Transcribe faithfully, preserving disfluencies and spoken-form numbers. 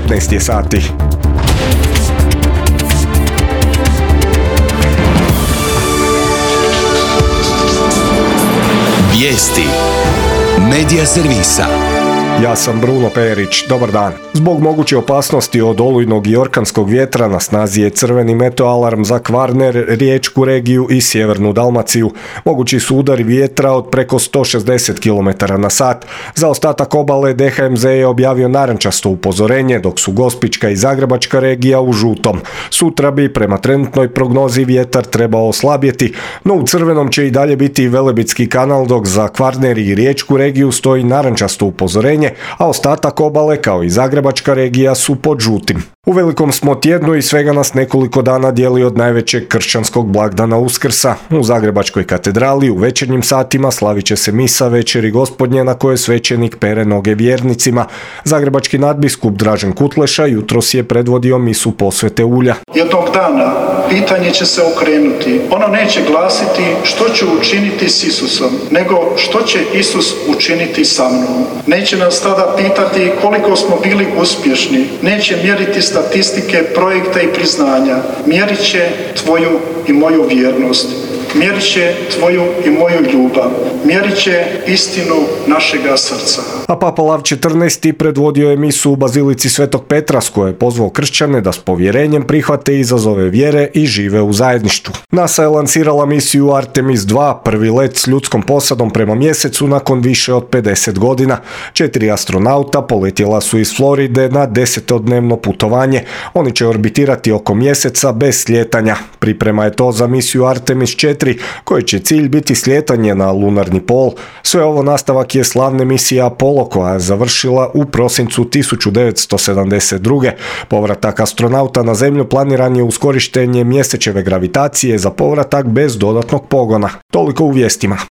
petnaest je sati. Vijesti Medija servisa. Ja sam Bruno Perić, dobar dan. Zbog moguće opasnosti od olujnog i orkanskog vjetra na snazi je crveni meteoalarm za Kvarner, Riječku regiju i sjevernu Dalmaciju. Mogući su udari vjetra od preko sto šezdeset kilometara na sat. Za ostatak obale D H M Z je objavio narančasto upozorenje, dok su Gospićka i Zagrebačka regija u žutom. Sutra bi prema trenutnoj prognozi vjetar trebao oslabjeti, no u crvenom će i dalje biti Velebitski kanal, dok za Kvarner i Riječku regiju stoji narančasto upozorenje, a ostatak obale kao i Zagrebačka regija su pod žutim. U velikom smo tjednu i svega nas nekoliko dana dijeli od najvećeg kršćanskog blagdana Uskrsa. U Zagrebačkoj katedrali u večernjim satima slavit će se misa Večeri Gospodnje na kojoj svećenik pere noge vjernicima. Zagrebački nadbiskup Dražen Kutleša jutros je predvodio misu posvete ulja. Jednog dana pitanje će se okrenuti. Ono neće glasiti što ću učiniti s Isusom, nego što će Isus učiniti sa mnom. Neće nas tada pitati koliko smo bili uspješni. Neće mjeriti statistike, projekta i priznanja. Mjerit će tvoju i moju vjernost. Mjerit će tvoju i moju ljubav. Mjerit će istinu našega srca. A Papa Lav četrnaesti predvodio je misu u Bazilici Svetog Petra, s koje je pozvao kršćane da s povjerenjem prihvate izazove vjere i žive u zajedništvu. NASA je lansirala misiju Artemis dva, prvi let s ljudskom posadom prema mjesecu nakon više od pedeset godina. Četiri astronauta poletjela su iz Floride na desetodnevno putovanje. Oni će orbitirati oko mjeseca bez slijetanja. Priprema je to za misiju Artemis četiri, koji će cilj biti slijetanje na lunarni pol. Sve ovo nastavak je slavne misije Apollo, koja je završila u prosincu tisuću devetsto sedamdeset druge. Povratak astronauta na Zemlju planiran je uz korištenje mjesečeve gravitacije za povratak bez dodatnog pogona. Toliko u vijestima.